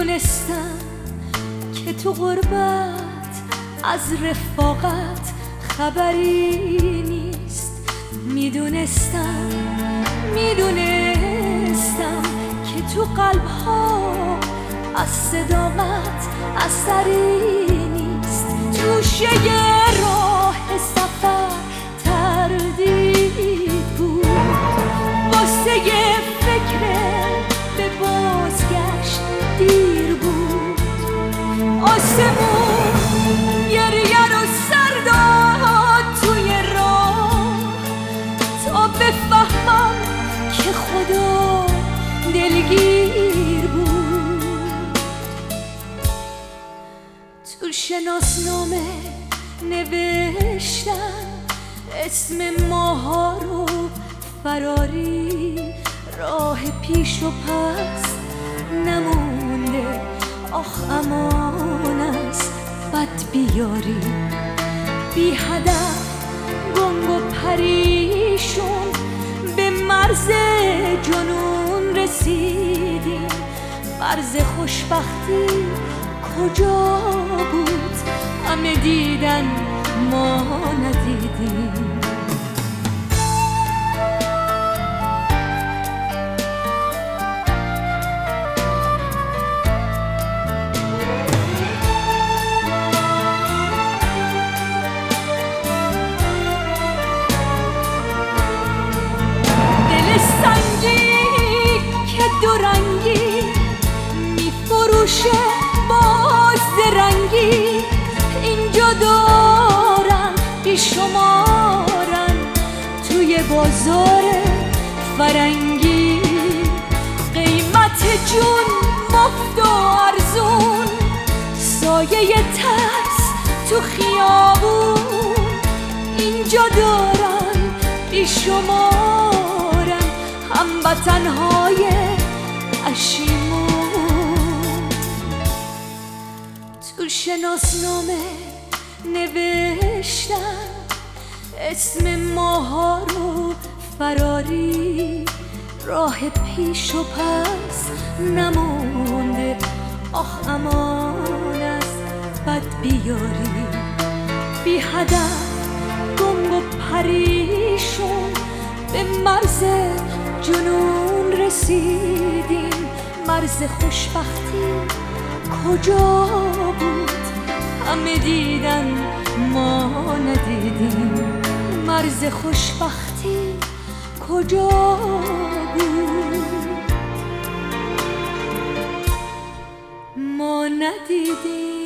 میدونستم که تو غربت از رفاقت خبری نیست. میدونستم که تو قلب‌ها از صداقت اثری نیست. توشه راه سفر تردید بود، واسه فکر به بازگشت دیر بود. آسمون گریه رو سر داد توی راه تا بفهمم که خدا دلگیر بود. تو شناسنامه نوشتم اسم ماها رو فراری، راه پیش و پس نمونده، آخ امان از بد بیاری. بی هدف گنگ و پریشون به مرز جنون رسیدیم. مرز خوشبختی کجا بود؟ همه دیدن ما ندیدیم. دورنگی میفروشه باز رنگی، اینجا دارن بیشمارن توی بازار فرنگی. قیمت جون مفت و ارزون، سایه ترس تو خیابون، اینجا دارن بیشمارن هموطنهای پشیمون. تو شناسنامه نوشتم اسم ماها رو فراری، راه پیش و پس نمونده، آخ امان از بد بیاری. بی هدف گنگ و پریشون به مرز جنون رسیدیم. مرز خوشبختی کجا بود؟ همه دیدن ما ندیدیم. مرز خوشبختی کجا بود؟ ما ندیدیم.